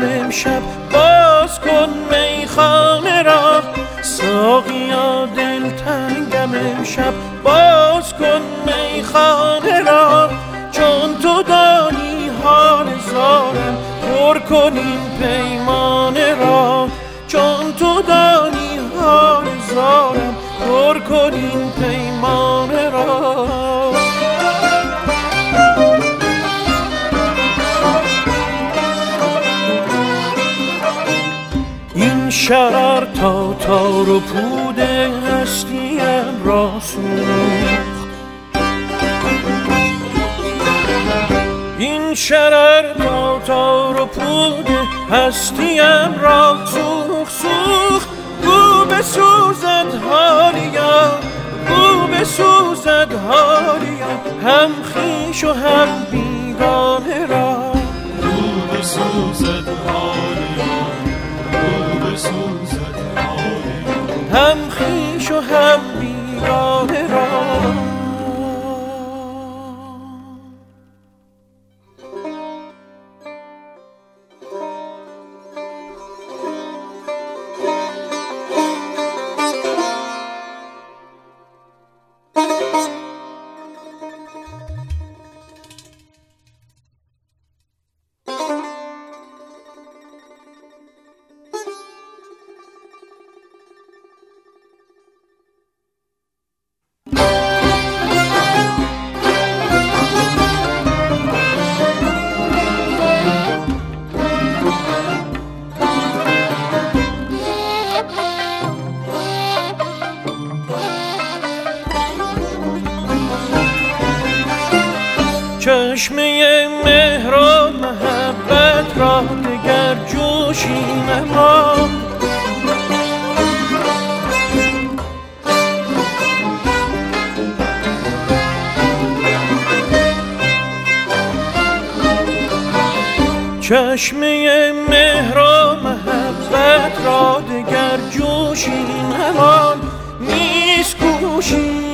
امشب باز کن میخانه را. ساقیا دلتنگم امشب باز کن میخانه را. چون تو دانی حال زارم پر کن این پیمانه را. چون تو دانی حال زارم پر کن این پیمانه را. این شرر تا تار و پود هستیم را سوخت. این شرر تا تار و پود هستیم را سوخت. گو بسوزد حالیا، گو بسوزد حالیا، هم خویش و هم بیگانه را. گو بسوزد حالیا، گو بسوزد حالیا، هم خویش و هم بیگانه را. چشمه مهر و محبت را دگر جوشی نماند. چشمه مهر و محبت را دگر جوشی نماند. نیست گوشی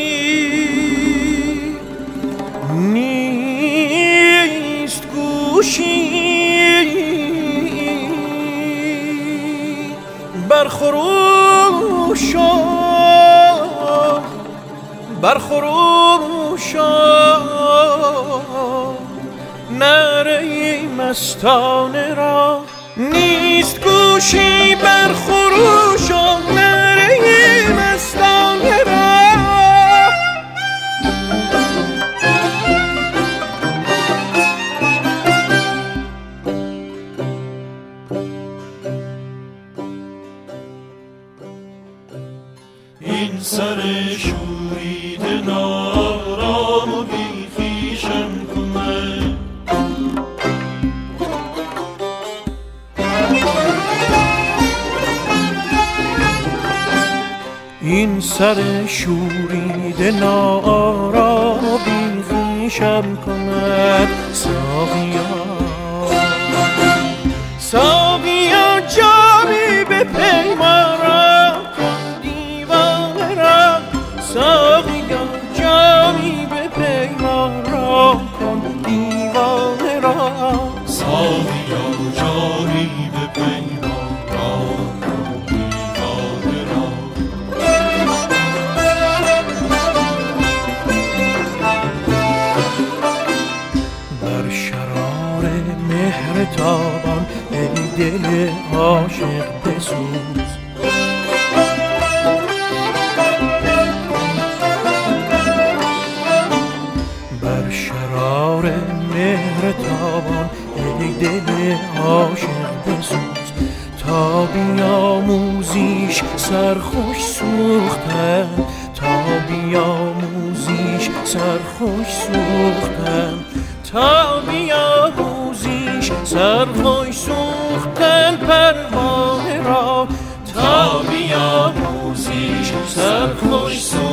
برخروشا نره مستانه را. نیست گوشی برخروشا نره مستانه را. این سر شوریده نارام و بی خویشم کند. این سر شوریده نارام و بی خویشم کند. ساقیا جامی به پیمان را کن دیوانه را. ساقیا جامی به پیمان را کن دیوانه را. ساقیا جامی به پیمان را کن دیوانه را. بر شرار مهر تابان ای دل عاشق بسوز. بر شرار مهر تابان ای دل عاشق بسوز. تا بیاموزیش سرخوش سوختن، تا بیاموزیش سرخوش سوختن، تا بیاموزیش سرخوش سوختن پروانه را. تا بیاموزیش سرخوش سوختن